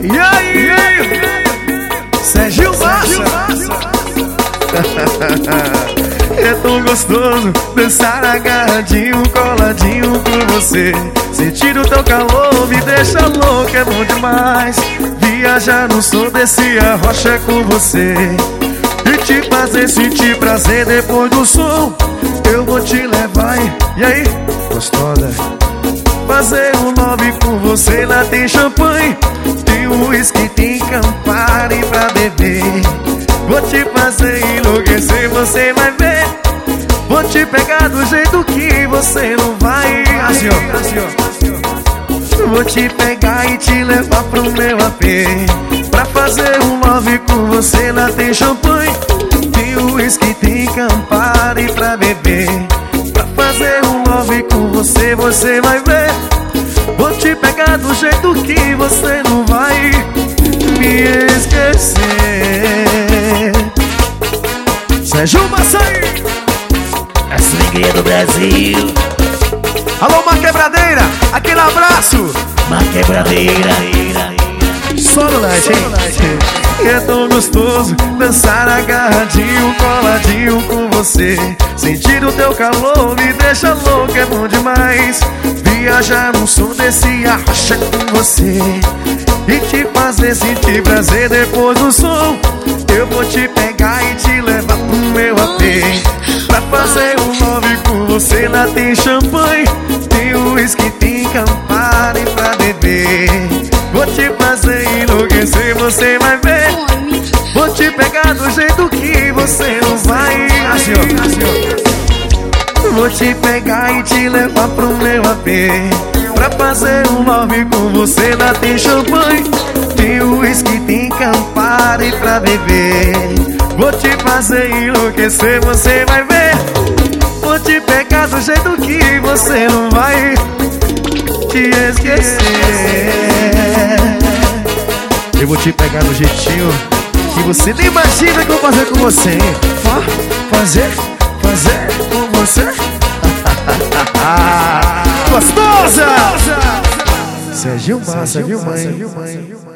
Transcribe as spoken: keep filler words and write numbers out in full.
E aí, Sérgio Massa. É tão gostoso dançar agarradinho, coladinho com você. Sentir o teu calor me deixa louco, é bom demais. Viajar no som desse arrocha com você e te fazer sentir prazer depois do som. Eu vou te levar, e aí, gostosa? Fazer um love com você, lá tem champanhe, tem uísque, tem Campari pra beber. Vou te fazer enlouquecer, você vai ver. Vou te pegar do jeito que você não vai. Assim, ó, assim, ó. Vou te pegar e te levar pro meu A P pra fazer um love com você, lá tem champanhe, tem uísque, tem Campari pra beber. Pra fazer um love com você, você vai ver. Vou te pegar do jeito que você não vai me esquecer. Sérgio Massa, a swingueira do Brasil. alô, uma quebradeira, aquele abraço. Uma quebradeira. Só no night, hein? É tão gostoso dançar agarradinho, coladinho com você. Sentir o teu calor me deixa louco, é bom demais. Viajar no som desse arrocha com você e te fazer sentir prazer depois do som. Eu vou te pegar e te levar pro meu A P pra fazer um love com você, lá tem champanhe, tem uísque, tem Campari pra beber. Vou te fazer enlouquecer, você vai ver. Vou te pegar do jeito que você não vai. Assim, ó, assim, ó. Vou te pegar e te levar pro meu A P pra fazer um love com você, lá tem champanhe, tem uísque, tem Campari pra beber. Vou te fazer enlouquecer, você vai ver. Vou te pegar do jeito que você não vai te esquecer. Eu vou te pegar do jeitinho que você nem imagina que eu vou fazer com você, hein? Ó, fazer, fazer com você. Gostosa! Sérgio Massa, viu, mãe?